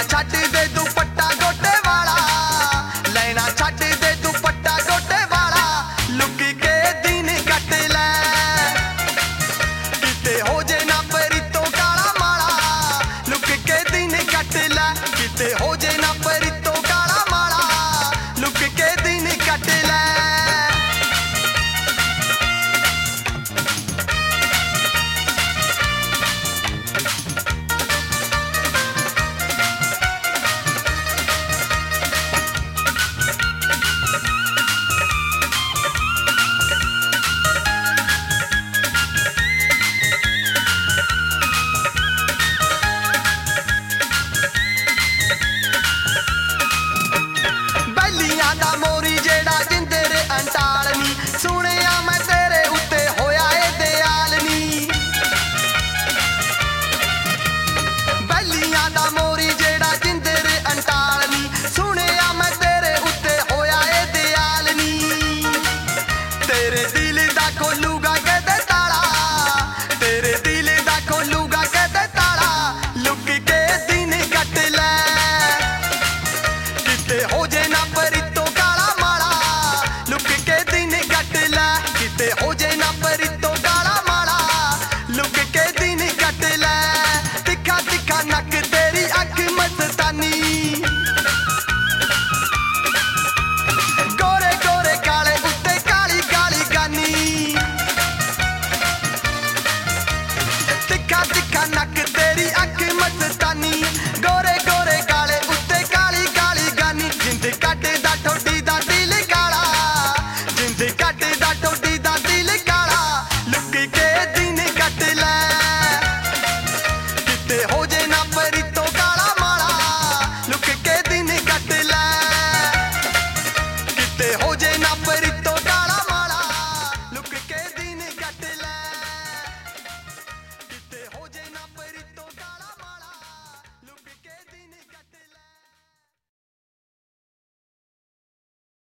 छड्ड दे दुपट्टा गोटे वाला, लेना छड्ड दे दुपट्टा गोटे वाला, लुक के दिन कट लै किते हो जे ना परितो काला माला, लुक के दिन कट लै किते हो जे ना परितो काला माला, लुक के दिन कट लै। मोरी जेड़ा जिंदे अंटालनी, सुनिया मैं तेरे उत्ते होया ए दयालनी, बैलियां दा मोरी जेड़ा जिंदे अंटालनी, सुनिया मैं तेरे उत्ते होया ए दयालनी, तेरे दिल दा खोलूगा कदे ताला, तेरे दिल दा खोलूगा कदे ताला, लुक के दिन कट लै किते हो जे ना परितो किते हो जे ना परितो काला माला, लुक के दिन कट लै, तिखा तिखा नक